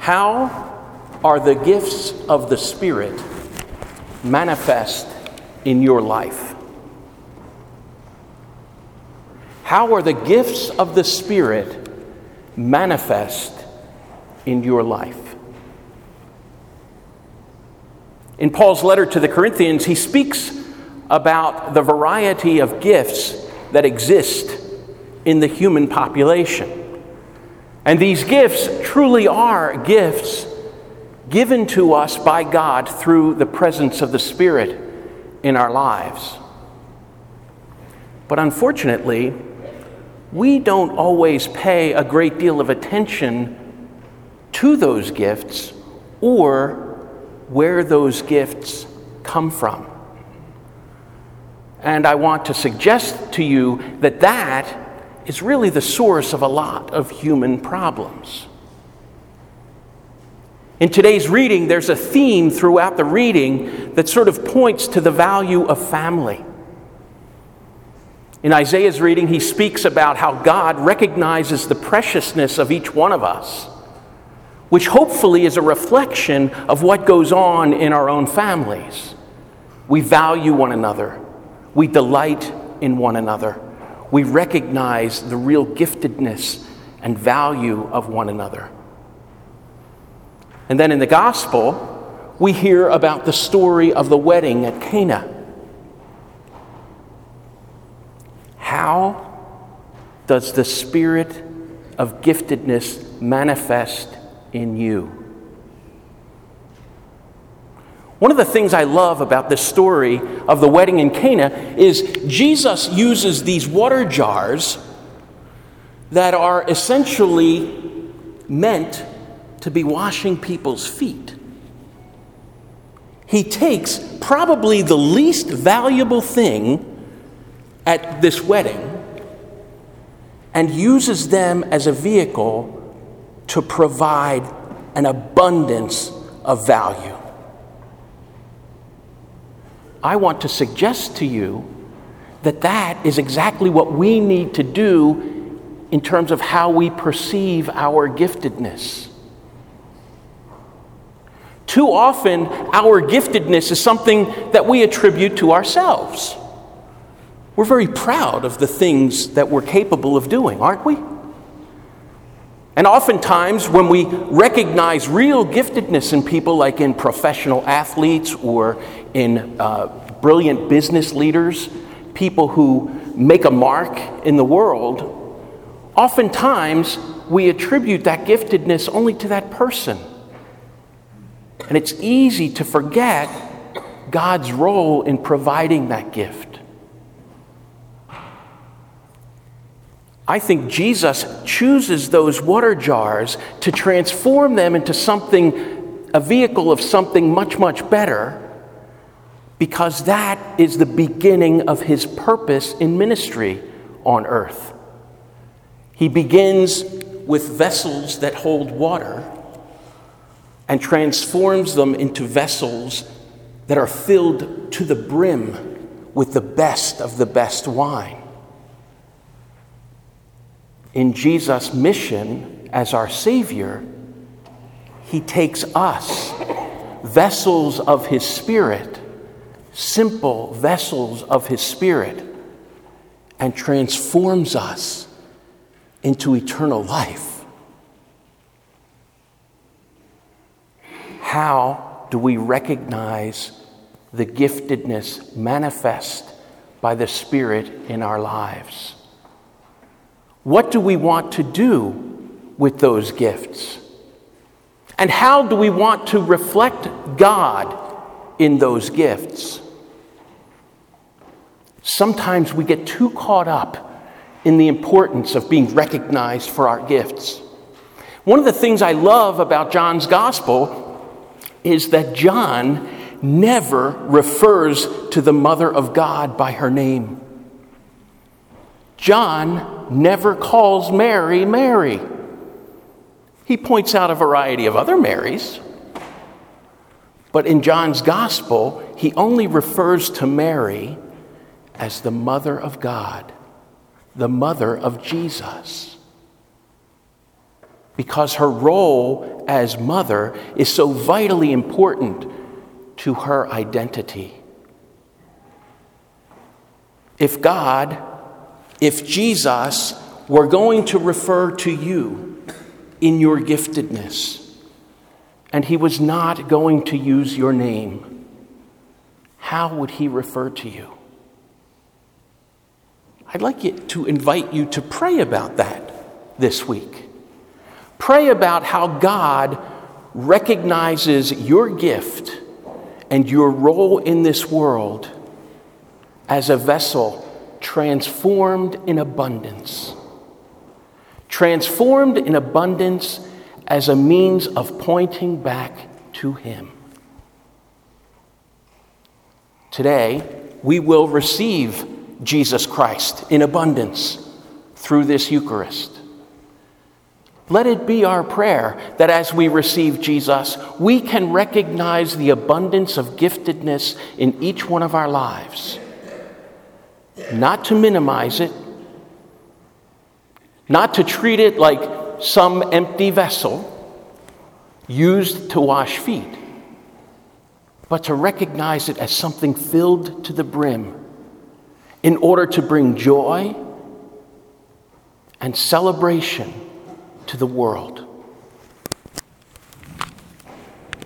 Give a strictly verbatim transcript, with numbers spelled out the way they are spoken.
How are the gifts of the Spirit manifest in your life? How are the gifts of the Spirit manifest in your life? In Paul's letter to the Corinthians, he speaks about the variety of gifts that exist in the human population. And these gifts truly are gifts given to us by God through the presence of the Spirit in our lives. But unfortunately, we don't always pay a great deal of attention to those gifts or where those gifts come from. And I want to suggest to you that that is really the source of a lot of human problems. In today's reading, there's a theme throughout the reading that sort of points to the value of family. In Isaiah's reading, he speaks about how God recognizes the preciousness of each one of us, which hopefully is a reflection of what goes on in our own families. We value one another. We delight in one another. We recognize the real giftedness and value of one another. And then in the gospel, we hear about the story of the wedding at Cana. How does the spirit of giftedness manifest in you? One of the things I love about this story of the wedding in Cana is Jesus uses these water jars that are essentially meant to be washing people's feet. He takes probably the least valuable thing at this wedding and uses them as a vehicle to provide an abundance of value. I want to suggest to you that that is exactly what we need to do in terms of how we perceive our giftedness. Too often, our giftedness is something that we attribute to ourselves. We're very proud of the things that we're capable of doing, aren't we? And oftentimes, when we recognize real giftedness in people, like in professional athletes or in uh, brilliant business leaders, people who make a mark in the world, oftentimes we attribute that giftedness only to that person. And it's easy to forget God's role in providing that gift. I think Jesus chooses those water jars to transform them into something, a vehicle of something much, much better, because that is the beginning of his purpose in ministry on earth. He begins with vessels that hold water and transforms them into vessels that are filled to the brim with the best of the best wine. In Jesus' mission as our Savior, he takes us, vessels of his Spirit, simple vessels of his Spirit, and transforms us into eternal life. How do we recognize the giftedness manifest by the Spirit in our lives? What do we want to do with those gifts? And how do we want to reflect God in those gifts? Sometimes we get too caught up in the importance of being recognized for our gifts. One of the things I love about John's gospel is that John never refers to the Mother of God by her name. John never calls Mary, Mary. He points out a variety of other Marys. But in John's gospel, he only refers to Mary as the Mother of God, the mother of Jesus. because her role as mother is so vitally important to her identity. If God, if Jesus were going to refer to you in your giftedness, and he was not going to use your name, how would he refer to you? I'd like you to invite you to pray about that this week. Pray about how God recognizes your gift and your role in this world as a vessel transformed in abundance. Transformed in abundance as a means of pointing back to him. Today, we will receive Jesus Christ in abundance through this Eucharist. Let it be our prayer that as we receive Jesus, we can recognize the abundance of giftedness in each one of our lives. Not to minimize it, not to treat it like some empty vessel used to wash feet, but to recognize it as something filled to the brim in order to bring joy and celebration to the world.